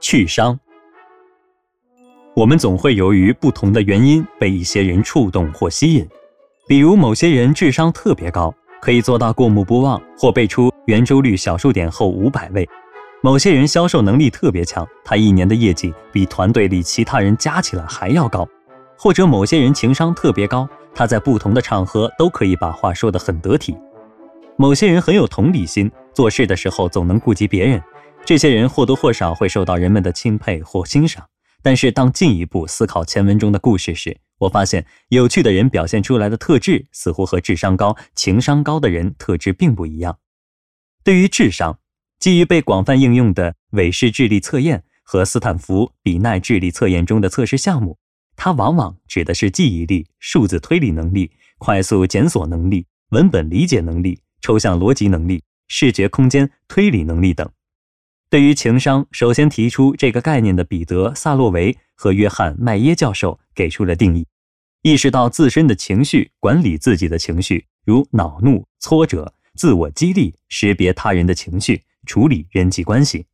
去伤。我们总会由于不同的原因被一些人触动或吸引，比如某些人智商特别高，可以做到过目不忘或背出圆周率小数点后500位；某些人销售能力特别强，他1年的业绩比团队里其他人加起来还要高；或者某些人情商特别高，他在不同的场合都可以把话说得很得体。某些人很有同理心，做事的时候总能顾及别人，这些人或多或少会受到人们的钦佩或欣赏。但是当进一步思考前文中的故事时，我发现有趣的人表现出来的特质似乎和智商高、情商高的人特质并不一样。对于智商，基于被广泛应用的韦氏智力测验和斯坦福比奈智力测验中的测试项目，它往往指的是记忆力、数字推理能力、快速检索能力、文本理解能力、抽象逻辑能力、视觉空间推理能力等。对于情商，首先提出这个概念的彼得·萨洛维和约翰·麦耶教授给出了定义：意识到自身的情绪，管理自己的情绪，如恼怒、挫折，自我激励，识别他人的情绪，处理人际关系。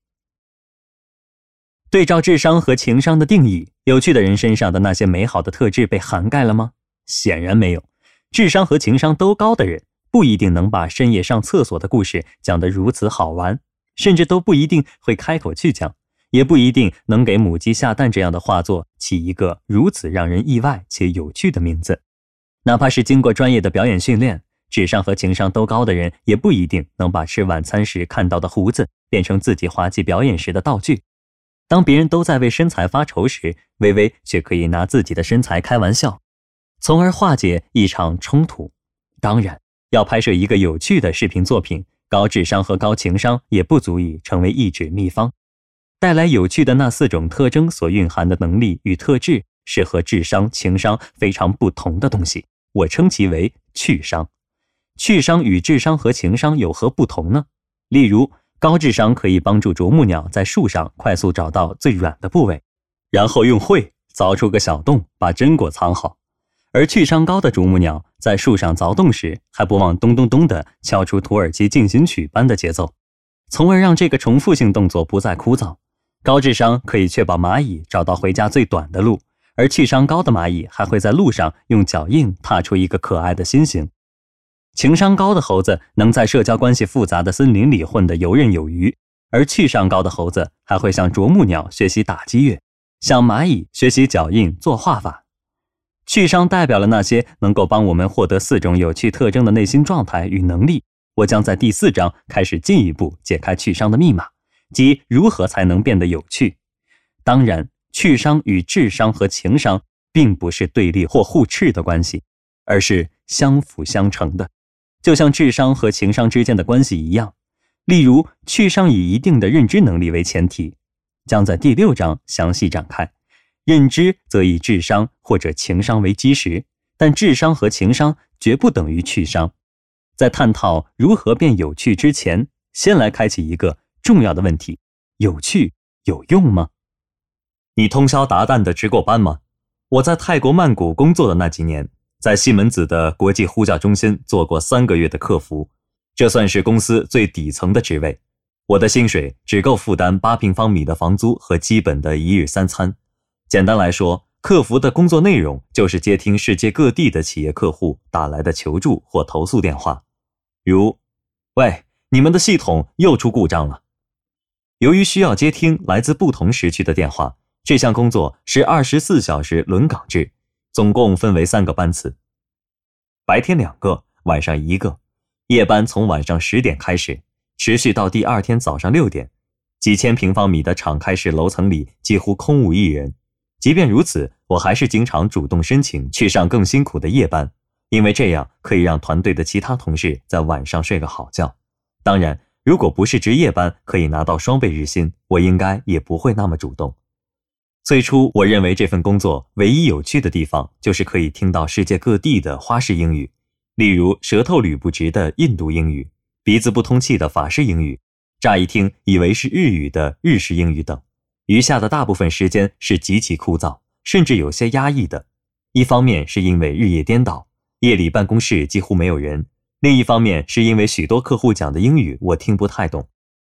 对照智商和情商的定义，有趣的人身上的那些美好的特质被涵盖了吗？显然没有。智商和情商都高的人，不一定能把深夜上厕所的故事讲得如此好玩，甚至都不一定会开口去讲，也不一定能给母鸡下蛋这样的画作起一个如此让人意外且有趣的名字。哪怕是经过专业的表演训练，智商和情商都高的人，也不一定能把吃晚餐时看到的胡子变成自己滑稽表演时的道具。当别人都在为身材发愁时，微微却可以拿自己的身材开玩笑，从而化解一场冲突。当然，要拍摄一个有趣的视频作品，高智商和高情商也不足以成为一纸秘方。带来有趣的那4种特征所蕴含的能力与特质，是和智商、情商非常不同的东西，我称其为去商。去商与智商和情商有何不同呢？例如，高智商可以帮助啄木鸟在树上快速找到最软的部位，然后用喙凿出个小洞，把榛果藏好。而去商高的啄木鸟在树上凿洞时，还不忘咚咚咚地敲出土耳其进行曲般的节奏，从而让这个重复性动作不再枯燥。高智商可以确保蚂蚁找到回家最短的路，而去商高的蚂蚁还会在路上用脚印踏出一个可爱的心形。情商高的猴子能在社交关系复杂的森林里混得游刃有余，而去商高的猴子还会向啄木鸟学习打击乐，向蚂蚁学习脚印做画法。去商代表了那些能够帮我们获得4种有趣特征的内心状态与能力。我将在第4章开始进一步解开去商的密码，即如何才能变得有趣。当然，去商与智商和情商并不是对立或互斥的关系，而是相辅相成的，就像智商和情商之间的关系一样。例如，去商以一定的认知能力为前提，将在第6章详细展开。认知则以智商或者情商为基石，但智商和情商绝不等于去商。在探讨如何变有趣之前，先来开启一个重要的问题：有趣有用吗？你通宵达旦地值过班吗？我在泰国曼谷工作的那几年，在西门子的国际呼叫中心做过3个月的客服，这算是公司最底层的职位。我的薪水只够负担8平方米的房租和基本的1日3餐。简单来说，客服的工作内容就是接听世界各地的企业客户打来的求助或投诉电话，如：喂，你们的系统又出故障了。由于需要接听来自不同时区的电话，这项工作是24小时轮岗制，总共分为3个班次，白天2个，晚上1个。夜班从晚上10点开始，持续到第2天早上6点。几千平方米的敞开式楼层里几乎空无一人。即便如此，我还是经常主动申请去上更辛苦的夜班，因为这样可以让团队的其他同事在晚上睡个好觉。当然，如果不是值夜班可以拿到双倍日薪，我应该也不会那么主动。最初我认为这份工作唯一有趣的地方就是可以听到世界各地的花式英语，例如舌头捋不直的印度英语，鼻子不通气的法式英语，乍一听以为是日语的日式英语等。余下的大部分时间是极其枯燥，甚至有些压抑的。一方面是因为日夜颠倒，夜里办公室几乎没有人；另一方面是因为许多客户讲的英语我听不太懂。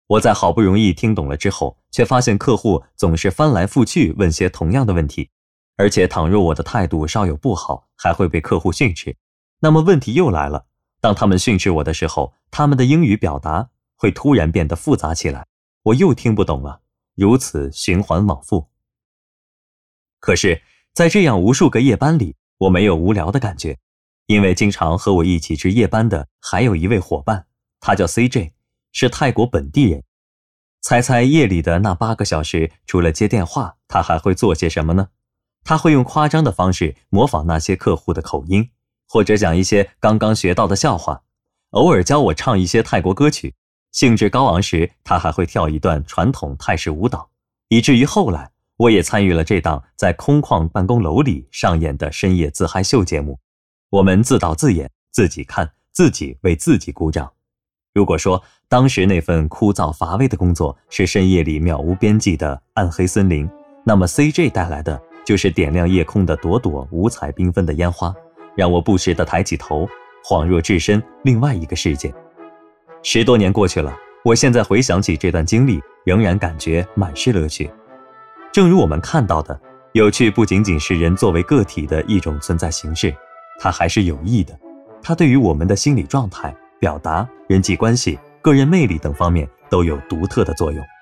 我在好不容易听懂了之后，却发现客户总是翻来覆去问些同样的问题，而且倘若我的态度稍有不好，还会被客户训斥。那么问题又来了，当他们训斥我的时候，他们的英语表达会突然变得复杂起来，我又听不懂了，如此循环往复。可是，在这样无数个夜班里，我没有无聊的感觉，因为经常和我一起值夜班的还有一位伙伴，他叫 CJ， 是泰国本地人。猜猜夜里的那8个小时，除了接电话，他还会做些什么呢？他会用夸张的方式模仿那些客户的口音，或者讲一些刚刚学到的笑话，偶尔教我唱一些泰国歌曲，兴致高昂时，他还会跳一段传统泰式舞蹈，以至于后来我也参与了这档在空旷办公楼里上演的深夜自嗨秀节目。我们自导自演，自己看，自己为自己鼓掌。如果说当时那份枯燥乏味的工作是深夜里渺无边际的暗黑森林，那么 CJ 带来的就是点亮夜空的朵朵五彩缤纷的烟花，让我不时地抬起头，恍若置身另外一个世界。10多年过去了，我现在回想起这段经历，仍然感觉满是乐趣。正如我们看到的，有趣不仅仅是人作为个体的一种存在形式，它还是有益的，它对于我们的心理状态、表达、人际关系、个人魅力等方面都有独特的作用。